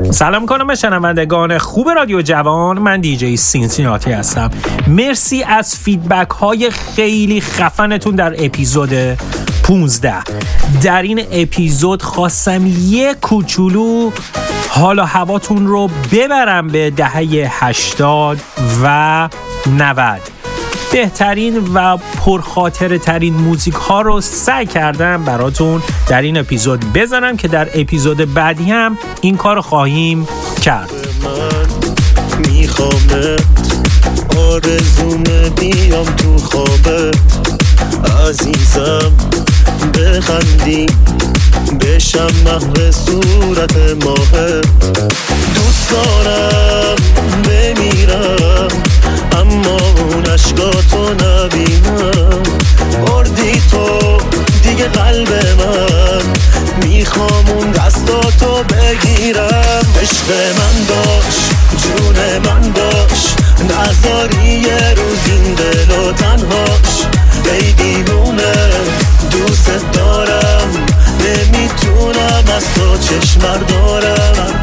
سلام کنم به شنوندگان خوب رادیو جوان. من دیجی سینسیناتی هستم. مرسی از فیدبک های خیلی خفنتون در اپیزود 15. در این اپیزود خواستم یه کوچولو حال و هواتون رو ببرم به دهه 80 و 90. بهترین و پرخاطره ترین موزیک ها رو سعی کردم براتون در این اپیزود بزنم که در اپیزود بعدی هم این کار خواهیم کرد. من میخوامت، آرزومه بیام تو خوابت، عزیزم بخندی بشم مهر صورت ماهت. دوست دارم بمیرم اما اون عشقاتو نبینم. بردی تو دیگه قلب من، میخوام اون دستاتو بگیرم. عشق من باش، جون من باش، نذاری یه روز این دل و تنهاش. ای دیوونه دوست دارم، نمیتونم از تو چشم بردارم.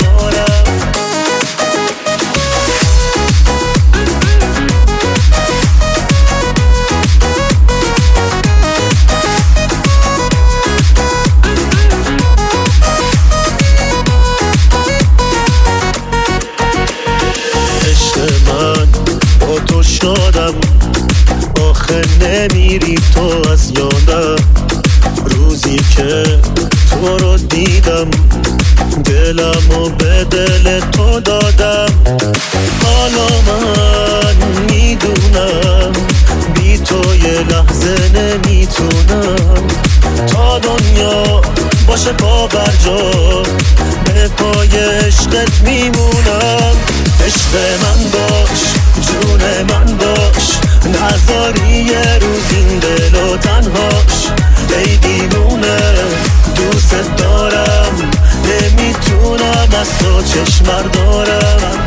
شدم آخه نمیری تو از یادم. روزی که تو رو دیدم دلمو به دل تو دادم. حالا من میدونم بی تو یه لحظه نمیتونم. تا دنیا باشه پا بر جا به پای عشقت میمونم. عشق من باش، جون من باش، نذاری یه روز این دل و تنهاش. ای دیوونه دوست دارم، نمیتونم از تو چشم بردارم.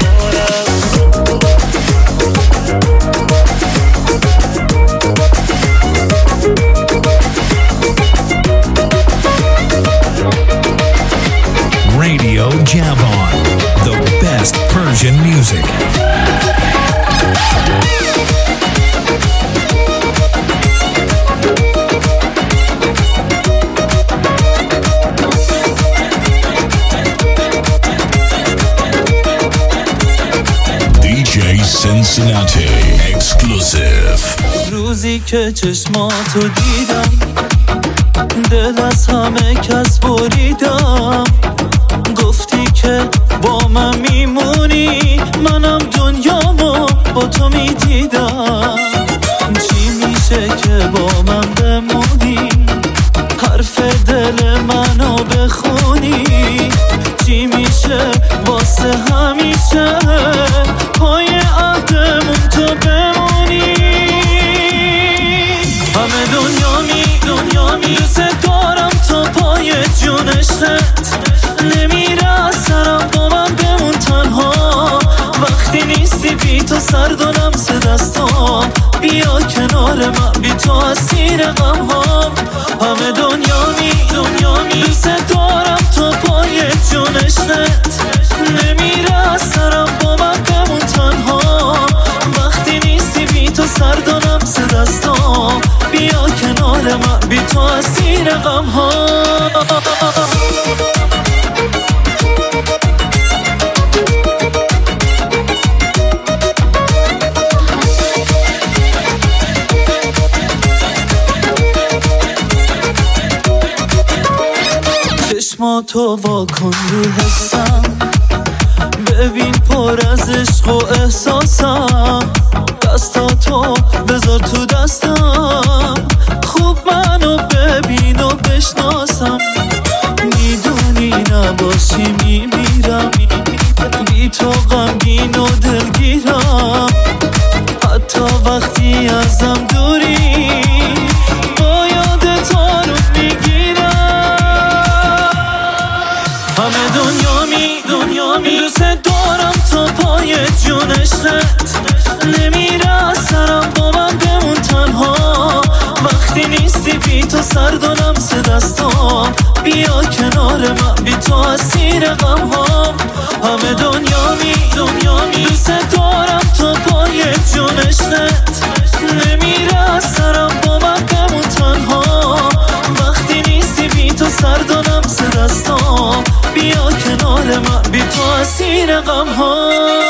Radio Javan, the best Persian music. DJ Cincinnati exclusive. روزی که چشماتو دیدم دل از همه کس بریدم. گفتی که با من میمونی، منم دنیامو با تو میدیدم. چی میشه که با من بمونی، حرف دل منو بخونی. چی میشه واسه همیشه پای عهدمون تو بمونی. همه دنیا دوست دارم تا پای جونشت. نمیره از سرم با من بمون تنها. وقتی نیستی بی تو سرد و لمس دستام. بیا کنار من بی تو اسیر غم هام. همه دنیا دوست دارم تا پای جونشت. نمیره از سرم با من بمون تنها. وقتی نیستی بی تو سرد و لمس دستام. بیا کنار من بی تو اسیر غم هام. چشماتو واکن رو حسم، ببین پر از عشق و احساسم. دستاتو بذار تو دستم، خوب منو ببین و بشناسم. میدونی نباشی میمیرم، بی تو غمگین و دلگیرم. حتی وقتی ازم دوری با یادت آروم میگیرم. همه دنیا دوست دارم تا پای جونشت. نمیره از سرم با من بمون تنها. وقتی نیستی بی تو سرد و لمس دستام. بیا کنار من بی تو اسیر غم هام. همه دنیامی دوست دارم تا پای جونشت نمیره از سرم با من بمون تنها وقتی نیستی بی تو سردانم سرستام بیا کنار من بی تو اسیر غم ها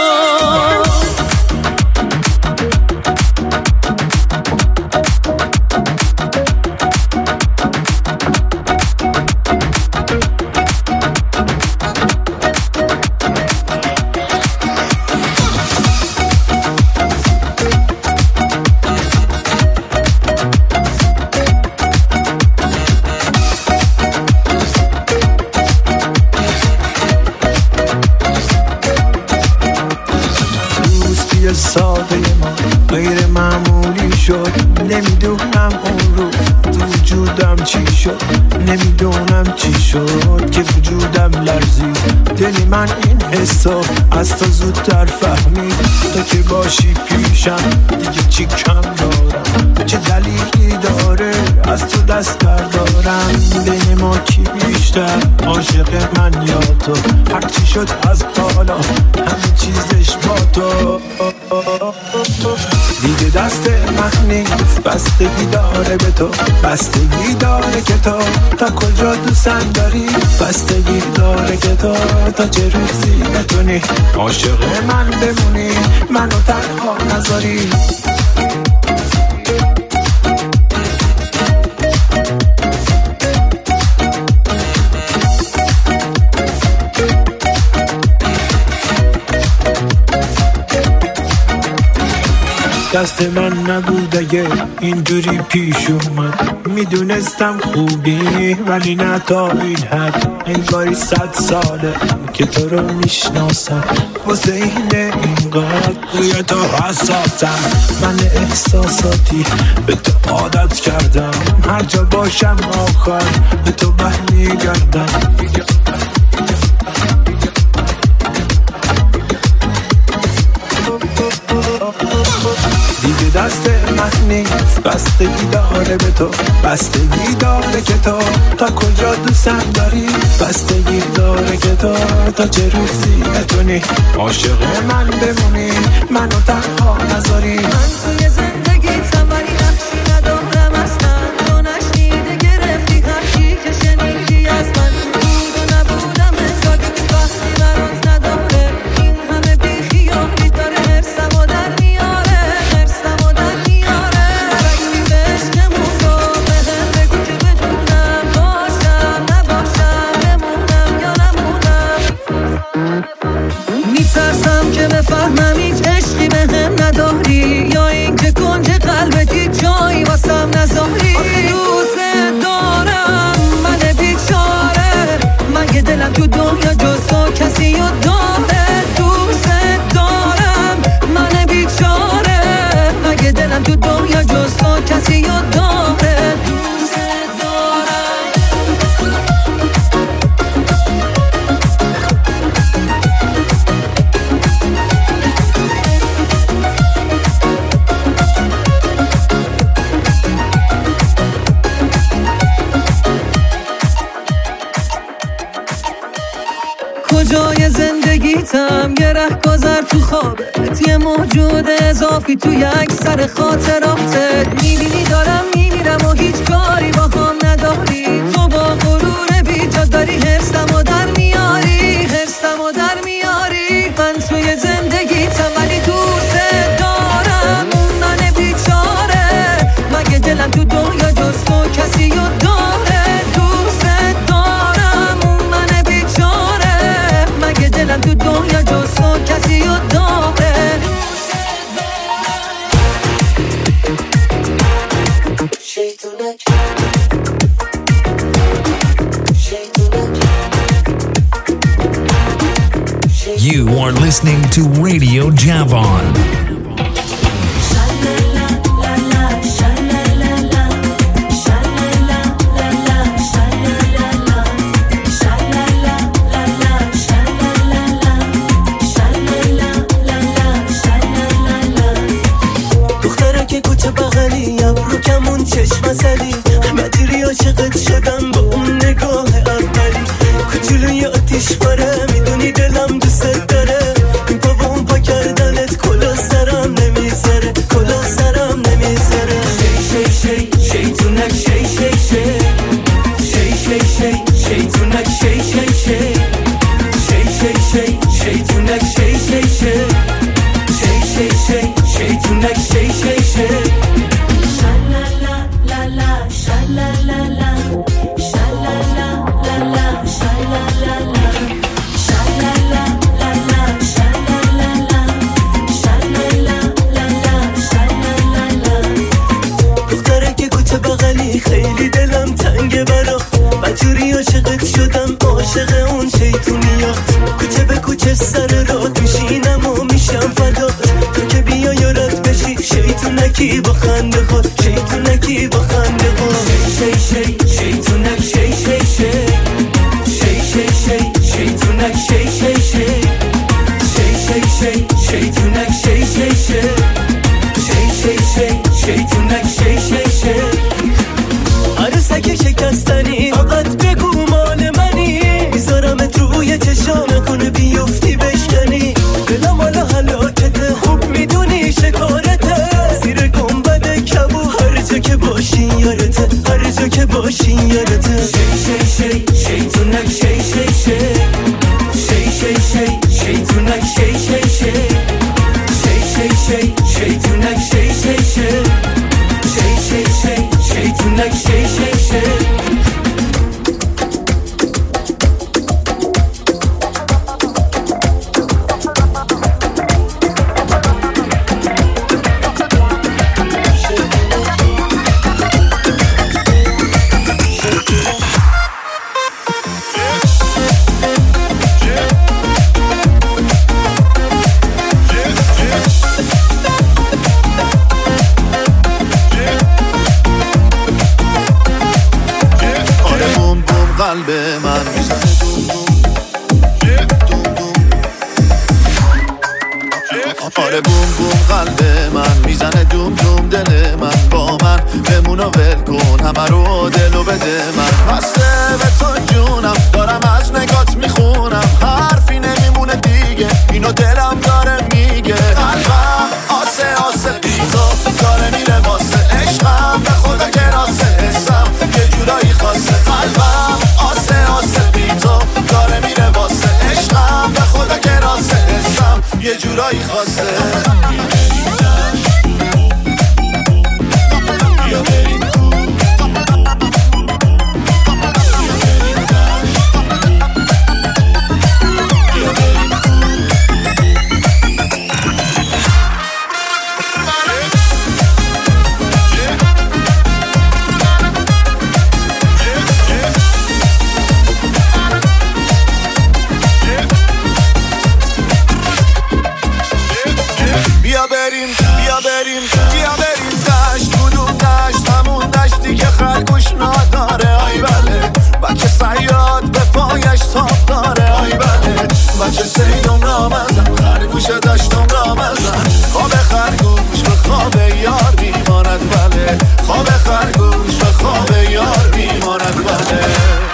ساده ما غیر معمولی شد نمیدونم اون رو تو وجودم چی شد نمیدونم چی شد که وجودم لرزید دلی من این حسو از تو زودتر فهمید تو که باشی پیشم دیگه چی کم دارم چه دلیلی داره از تو دست بردارم بین ما کی بیشتر عاشق من یا تو هرچی شد از بالا همه چیزش با تو دیگه دست من نیست بستگی داره به تو بستگی داره که تو تا کجا دوستم داری بستگی داره که تو تا چه روزی بتونی عاشق من بمونی منو تنها نذاری دست من نبود اگه اینجوری پیش اومد میدونستم خوبی ولی نه تا این حد انگاری 100 ساله که تو رو میشناسم واسه اینقدر روی تو حساسم من احساساتی به تو عادت کردم هر جا باشم آخر به تو برمیگردم دیگه دست من نیست بستگی داره به تو بستگی داره که تو تا کجا دوستم داری بستگی داره که تو تا چه روزی بتونی عاشق من بمونی منو تنها نذاری من توی زندگیتم ولی نقشی ندارم اصلا تو نشنیده گرفتی هرچی که شنیدی از من بود و نبودم انگاری وقتی برات نداره این همه بیخیالی داره حرسم و در میاره رنگی به عشقمون رو بهم بگو که بدونم باشم نباشم بمونم یا نمونم میترسم که بفهمم هیچ عشقی بهم نداری یا این که کنج قلبت هیچ جایی واسم نذاری آخه دوست دارم من بیچاره من یه دلم تو دنیا جز تو کسی رو داره دوست دارم من بیچاره من یه دلم تو دنیا جز تو کسی رو داره دوست دارم کجای زندگیتم یه رهگذر تو خوابت یه موجود اضافی تو یک سر خاطراتت میبینی دارم میمیرم و هیچ کاری با هم نداری تو با غرور بیجا داری حرسم و در میاری من توی زندگیتم ولی دوست دارم من بیچاره مگه دلم تو دنیا جز تو کسی رو داره دوست دارم من بیچاره مگه دلم تو دنیا جز تو کسی رو داره You are listening to Radio Javon. دختره که کوچه بغلی ابرو کمون چشم زدی مدیری عاشقت شدم با اون نگاه اولی کوچولوی آتیش باره میدونی دلم دوست چه سر را توشینم و میشم فدات. تو که بیا یارت بشی شیطونکی با خنده خود، شیطونکی با خنده خود. شی شی شیطونک شی شی شی شی شی شی شیطونک شی شی شی شی شی شیطونک شی شی شی شی شی شیطونک شی شی شی. عروسک شکستنی فقط بگو مال منی، میذارمت روی چشام نکنه بیفتی بشکنی. دلم حالا هلاکته خوب میدونی شکارته، زیر گنبد کبو هر جا که باشی یارته، هر جا که باشی یارته. شی شی شی شیطونک شی شی شی شی شی شی شیطونک شی شی شی شی شی شیطونک شی شی شی شی شی شیطونک شی شی شی. قلب من میزنه دوم دوم دوم دوم. آره بوم بوم قلب من میزنه دوم دوم. دل من با من بمون و ول کن همه رو دلو بده من. بسته به تو جونم دارم از نگات میخونم، حرفی نمیمونه دیگه اینو دلم داره میگه. قلبم آسه آسه بیتا داره میره واسه عشقم، به خدا کراسه حسم یه جورایی خاصه. قلبم آسه آسه بیتا داره میره واسه عشقم، به خدا کراسه حسم یه جورایی خاصه. بیا بریم دشت کدوم دشت، همون دشتی که خرگوش نداره. آی بله بچه صیاد به پایش تاب داره. آی بله بچه سیدم را مزن، خرگوش دشتم را مزن. خواب خرگوش به خواب یار بیماند. بله خواب خرگوش به خواب یار بیماند. بله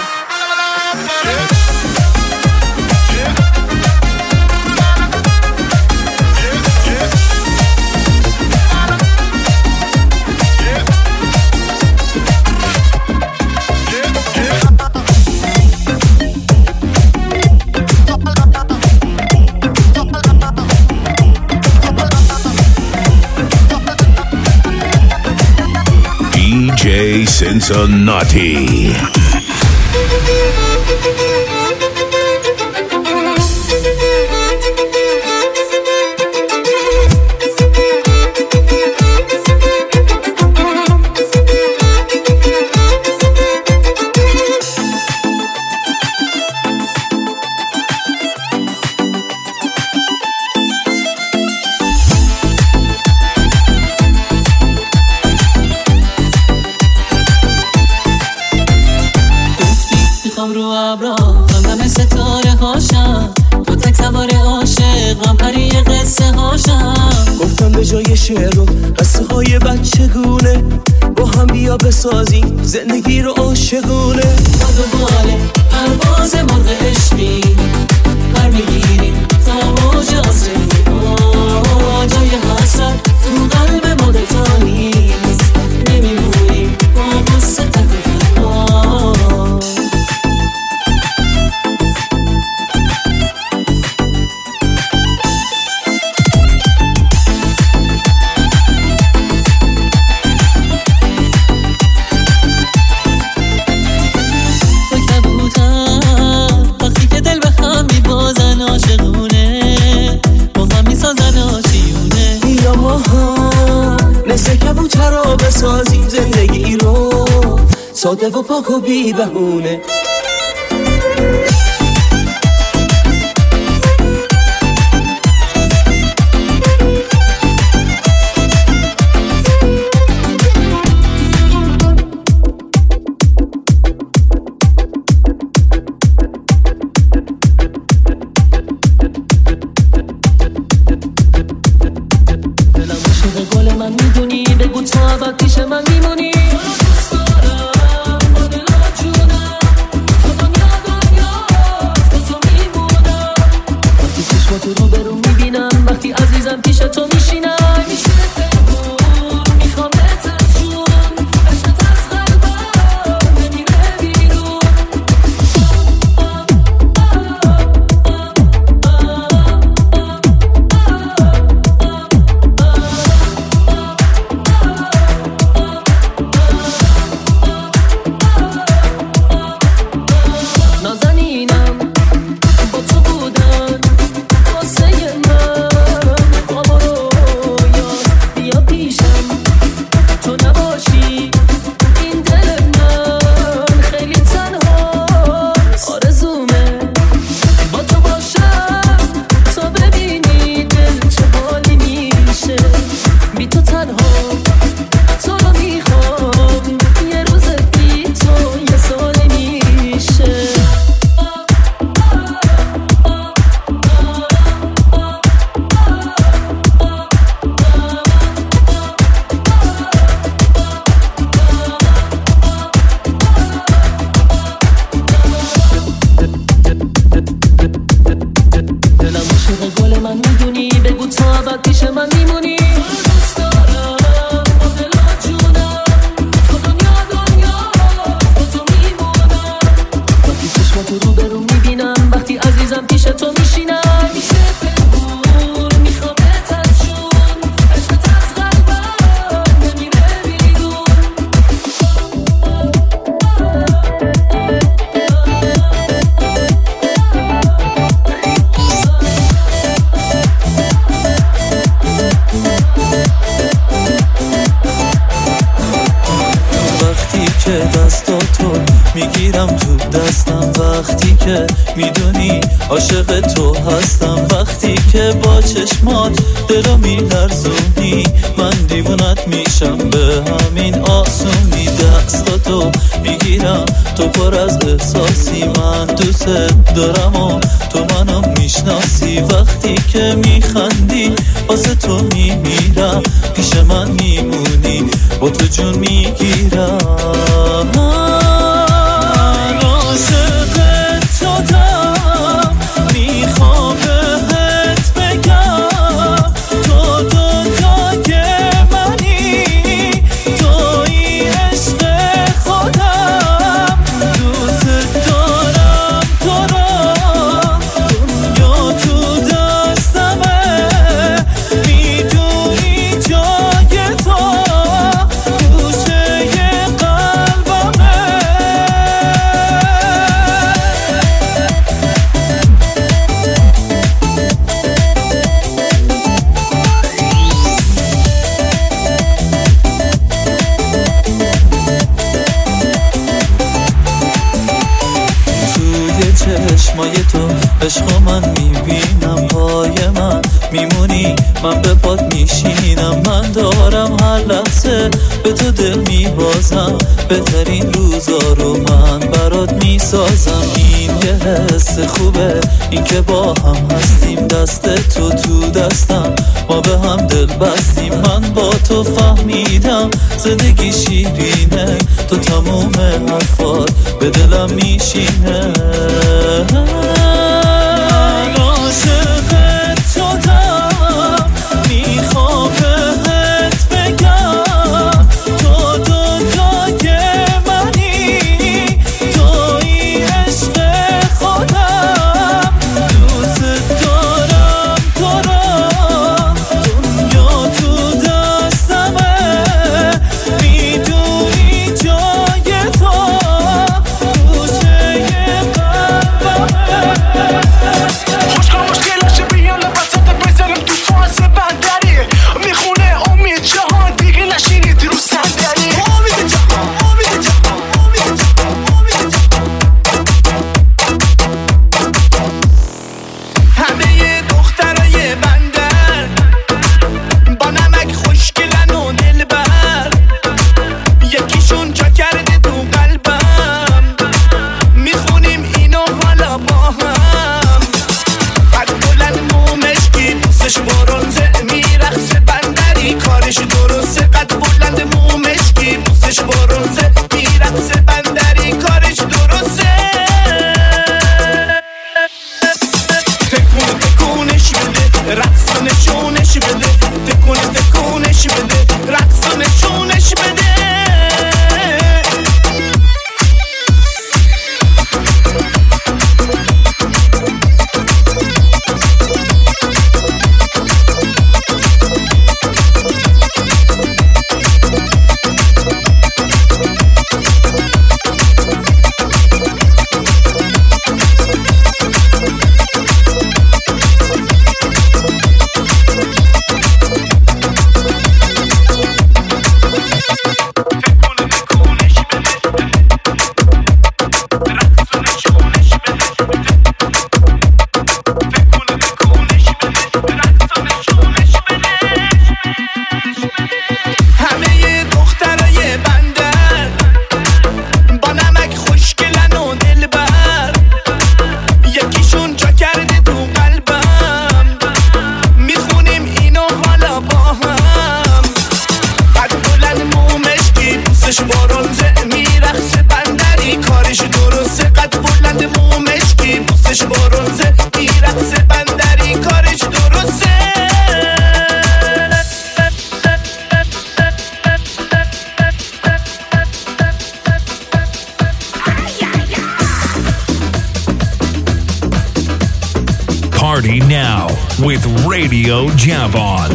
DJ Cincinnati. جای شعر و قصه های بچگونه با هم بیا بسازیم زندگی رو عاشقونه. باد و باله پرواز مرغ عشقی پر بگیریم تا موج آسمونی. جای حسرت تو قلب ما دوتا نیست، نمیمونیم با قصه تک تنها. بسازیم زندگی رو ساده و پاک و بی بهونه. من میدونی بگو تو ابد پیش من میمونی دوست دارم با دل و جونم تو دنیا با تو میمونم وقتی چشماتو رو برون میبینم وقتی عزیزم پیش تو میشینم میشه بگون میخوام بهتر جون عشقت از قلبم نمیره بیرون نازنینم با تو بودن واسه من بابا رو یاد بیا پیشم تو نباشی این دل من خیلی تنها آرزومه با تو باشم تا ببینی دل چه حالی میشه بی تو تنها تو رو میخوام یه روز بی تو یه سالی میشه دلم عاشق گل من میدونی بگو تو ابد پیش من میمونی دوست دارم با دل و جونم تو دنیا با تو میمونم وقتی چشماتو رو برون میبینم وقتی عزیزم پیش تو میشینم میشه بگون میخوام بهتر جون عشقت از قلبم نمیره بیرون وقتی که دستاتو میگیرم تو دستم وقتی که میدونی عاشق تو هستم وقتی که با چشمات دلو میلرزونی من دیوونت میشم به همین آسونی دستاتو میگیرم تو پر از احساسی من دوست دارم و تو منو میشناسی وقتی که میخندی واسه تو میمیرم پیش من میمونی با تو جون میگیرم من عاشقت شدم میخوام بهت بگم تو دنیای منی توی عشق خودم دوست دارم تو را دنیا تو دستمه میدونی جای تو گوشه قلبمه توی چشمای تو عشق من میبینم پای من میمونی من به پات میشینم من دارم هر لحظه به تو دل میبازم بهترین روزا رو من برات میسازم این یه حس خوبه این که با هم هستیم دست تو تو دستم ما به هم دل بستیم من با تو فهمیدم زندگی شیرینه تو تموم حرفات به دلم میشینه من عاشقت شدم میخوام بهت بگم تو دنیای منی توی عشق خودم دوست دارم تو را دنیا تو دستمه میدونی جای تو گوشه قلبمه نشونش بده، رقص و نشونش بده، تکونش بده، رقص و نشونش بده. Party now with Radio Javon.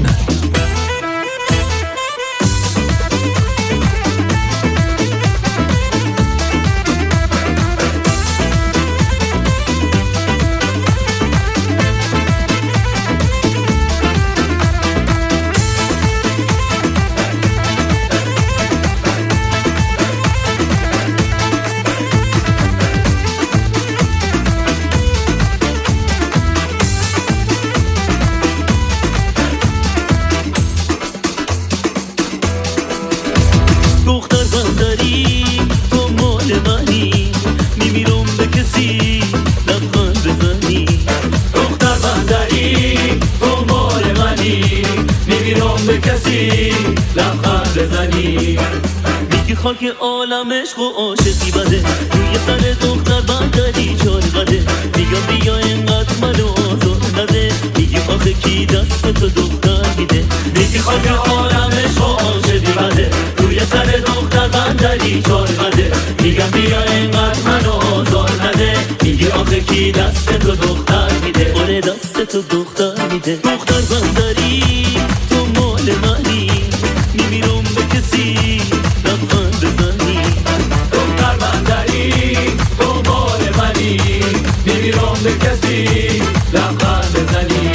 خاک عالم عشق و عاشقی بده، روی سر دختر بندری چار قده، میگم بیا اینقدر منو آزار نده، میگی آخه کی دست تو دختر میده، میگی خاک عالم عشق و عاشقی بده، روی سر دختر بندری چار قده، میگم بیا اینقدر منو آزار نده، میگی آخه کی دست تو دختر میده، آره دست تو دختر میده. دختر بندری تو مال منی، میمیرم به کسی لبخند بزنی، دختر بندری تو مال منی، میمیرم به کسی لبخند بزنی.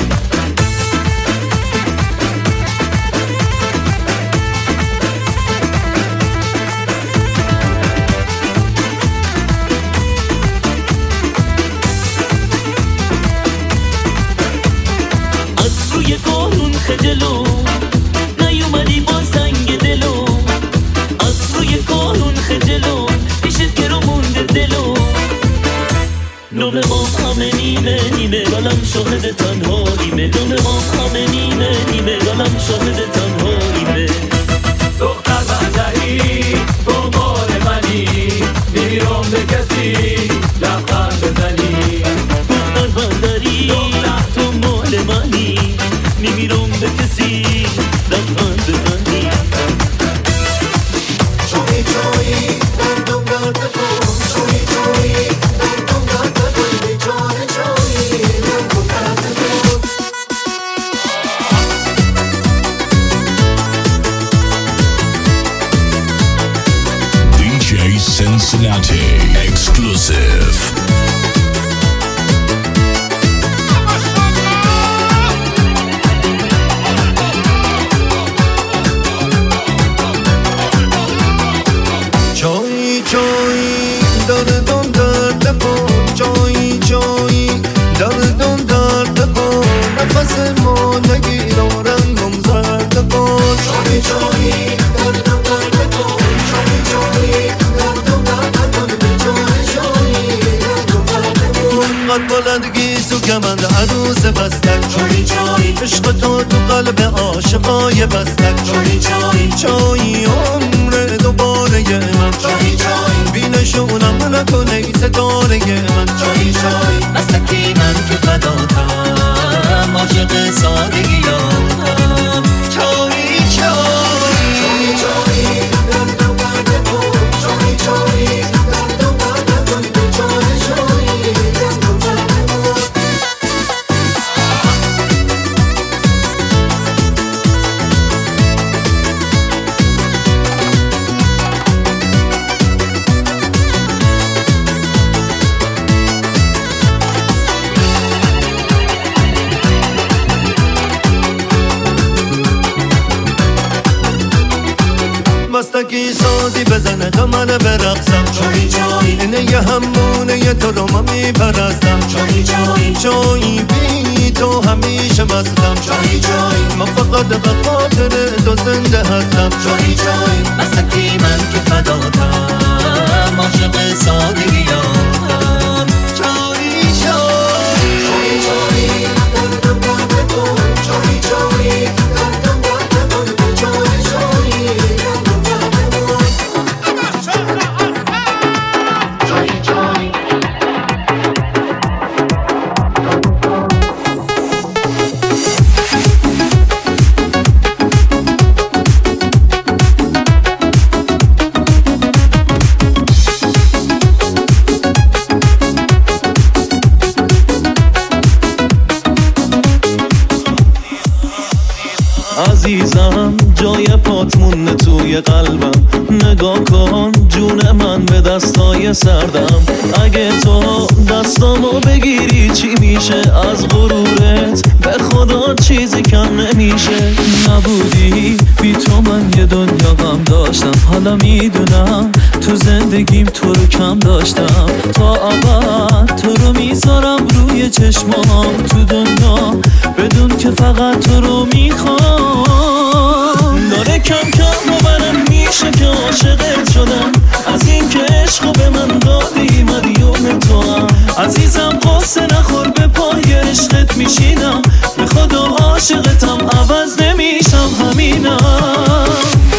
از روی قانون خجلو نیومدی با سنگ دلو، از روی قانون خجلو پیشت گرو مونده دلو، نوم ما همه نیمه نیمه گلم شاهد تنهاییمه، نوم ما همه نیمه نیمه گلم شاهد تنهاییمه. دختر بندری تو مال منی، میمیرم به کسی لبخند بزنی، دختر بندری تو مال منی، میمیرم به کسی لبخند بزنی. جویی جویی دردم درد کن، جویی جویی دردم درد کن، به جان جویی دردم درد کن. DJ Cincinnati exclusive. جویی جویی دردم درد کن، جویی جویی دردم درد کن، نفس ما نگیر و رنگم زرد کن. جویی جویی دردم درد کن، جویی جویی دردم درد کن، به جان جویی دردم درد کن. انقدر بلندگی سو کمند عروس بستک، جویی جویی عشق تو قلب عاشقای بستک، جویی جویی جویی عمر دوباره من، جویی جویی بی نشونم نکنه ستاره من، جویی جویی بستکی من که فداتم. بزنه تا من برقصم. جایی جایی اینه یه همونه یه تو رو من میپرستم. جایی جایی جایی بی تو همیشه مستم. جایی جایی من فقط به خاطر تو زنده هستم. جایی جایی مستکی من که فداتم عاشق سادگیام. جایی جایی جایی جایی دردم درد تو. جایی جایی دردم درد تو. جایی جایی دردم درد تو. جایی جایی عزیزم جای پات مونه توی قلبم. نگاه کن جون من به دستای سردم. اگه تو دستامو بگیری چی میشه؟ از غرورت به خدا چیزی کم نمیشه. نبودی بی تو من یه دنیا غم داشتم. حالا میدونم تو زندگیم تو رو کم داشتم. تا ابد تو رو میذارم روی چشمام تو دنیا بدون که فقط تو رو میخوام. داره کم کم باورم میشه که عاشقت شدم. از این که عشقو به من دادی مدیون تو هم. عزیزم قصه نخور به پای عشقت میشینم. به خدا عاشقتم عوض نمیشم همینم.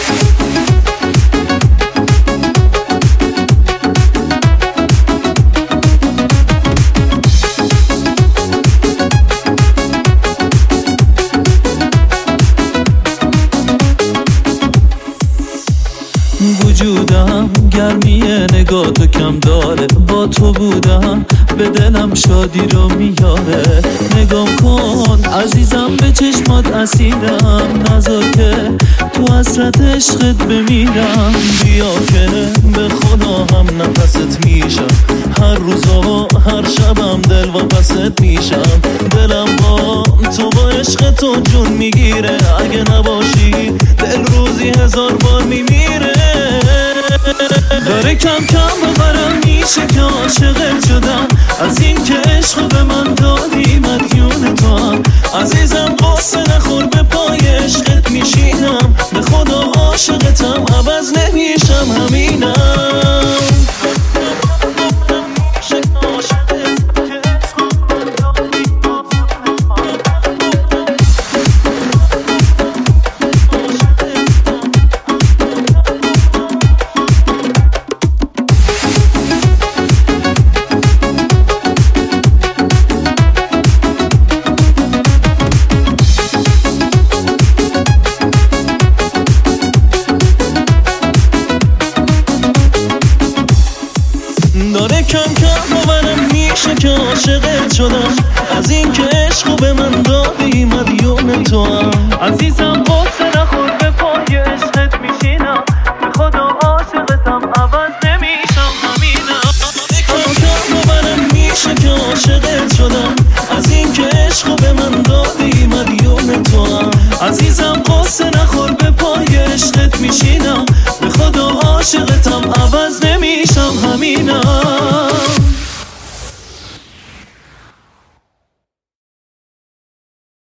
وجودم گرمی نگاه تو کم داره. با تو بودم به دلم شادی رو میاره. نگاه کن عزیزم به چشمات اسیرم. نذار که تو حسرت عشقت بمیرم. بیا که به خدا هم نفست میشم. هر روز و هر شبم دل واپست میشم. دلم با تو با عشق تو جون میگیره. اگه نباشی دل روزی 1000 بار میمیره. داره کم کم باورم میشه که عاشقت شدم. از این که عشقو به من دادی مدیون تو هم. عزیزم قصه نخور به پای عشقت میشینم. به خدا عاشقتم عوض نمیشم همینم. داره کم کم باورم میشه که عاشقت شدم. از این که عشقو به من دادی مدیون تو هم. عزیزم قصه نخور به پای عشقت میشینم. به خدا عاشقتم عوض نمیشم همینم. کم کم باورم میشه که عاشقت شدم. از این که عشقو به من دادی مدیون تو هم. عزیزم قصه نخور به پای عشقت میشینم. به خدا عاشقتم عوض نمیشم همینم.